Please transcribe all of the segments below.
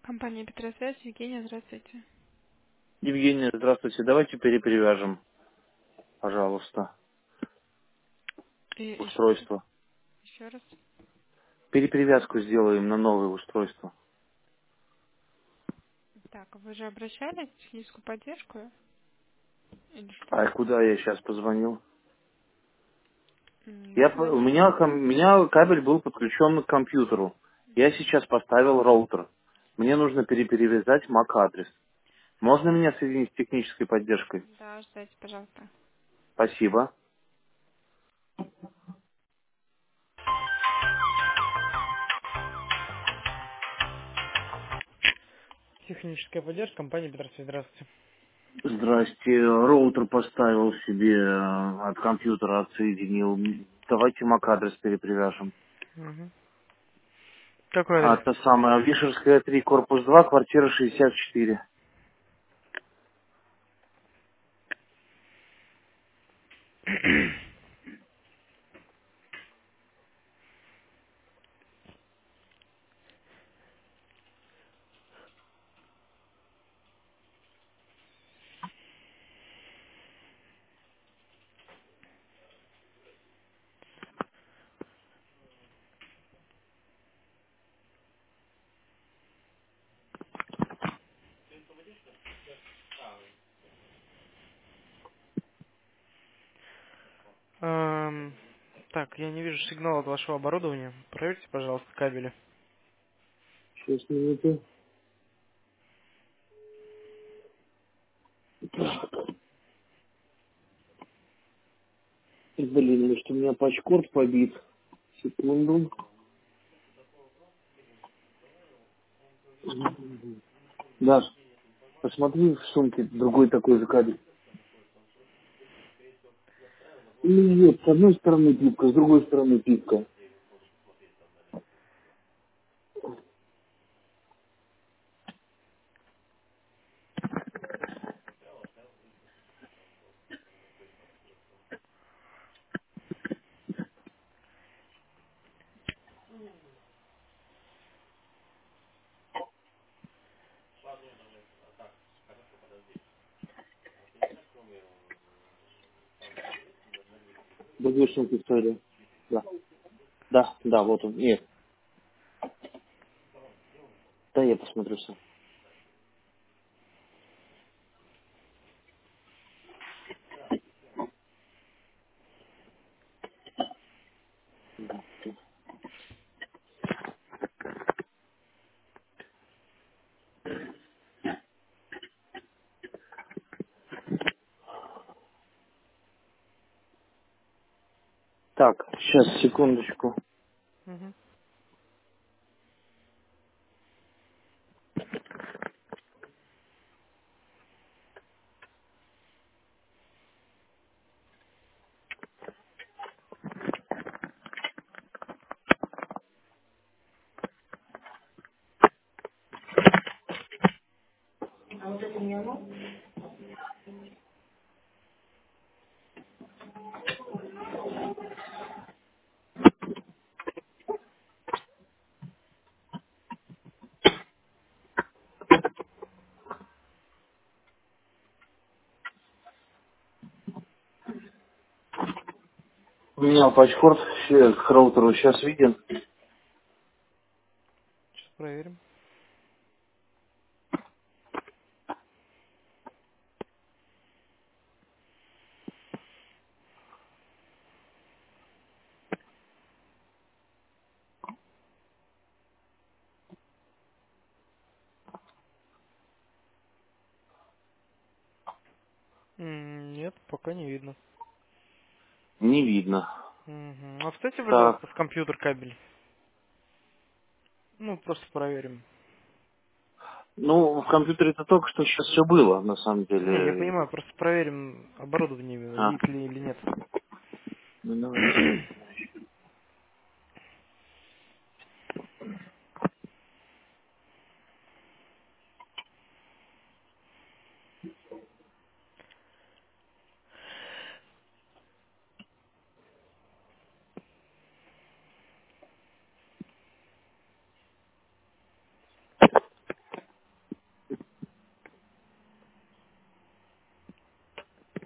Компания Петросвязь, Евгения, здравствуйте. Евгения, здравствуйте. Давайте перепривяжем, пожалуйста, И устройство. еще раз. Перепривязку сделаем на новое устройство. Так, вы же обращались в техническую поддержку или что? А куда я сейчас позвонил? Вы У звонили. меня, у меня кабель был подключен к компьютеру. Я сейчас поставил роутер. Мне нужно перепривязать MAC-адрес. Можно меня соединить с технической поддержкой? Да, ждайте, пожалуйста. Спасибо. Техническая поддержка компании Петросвязь, здравствуйте. Здрасте. Роутер поставил себе от компьютера, отсоединил. Давайте MAC-адрес перепривяжем. Угу. Какой А адрес? это самое, Вишерская 3, корпус 2, квартира 64. Эм, так, я не вижу сигнала от вашего оборудования. Проверьте, пожалуйста, кабели. Сейчас, минуту. Блин, может у меня пачкорд побит. Секунду. Даш, посмотри в сумке другой такой же кабель. Нет, с одной стороны пипка, с другой стороны пипка. В другой сумке история. Да. Да, да, вот он. Нет. Да, я посмотрю сам. Так, сейчас, секундочку. Угу. У меня пачкорд к роутеру сейчас виден. Сейчас проверим. Нет, пока не видно. Не видно. Угу. А вставьте, Так. пожалуйста, в компьютер кабель. Ну, просто проверим. Ну, в компьютере-то только что сейчас все было, на самом Не, я деле. понимаю, просто проверим оборудование, А, видит ли или нет. ну давайте.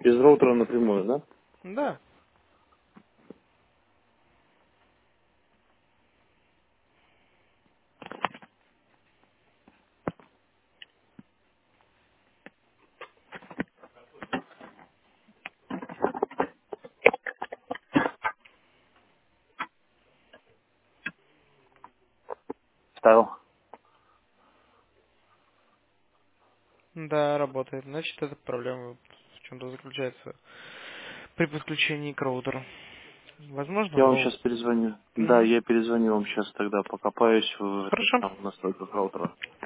Без роутера напрямую, да? Да. Ставил. Да, работает. Значит, эта проблема в чем-то заключается при подключении к роутеру. Возможно, Я в вам роут. сейчас перезвоню. Да, Мгм. я перезвоню вам сейчас тогда, покопаюсь в этих Хорошо. там настройках роутера.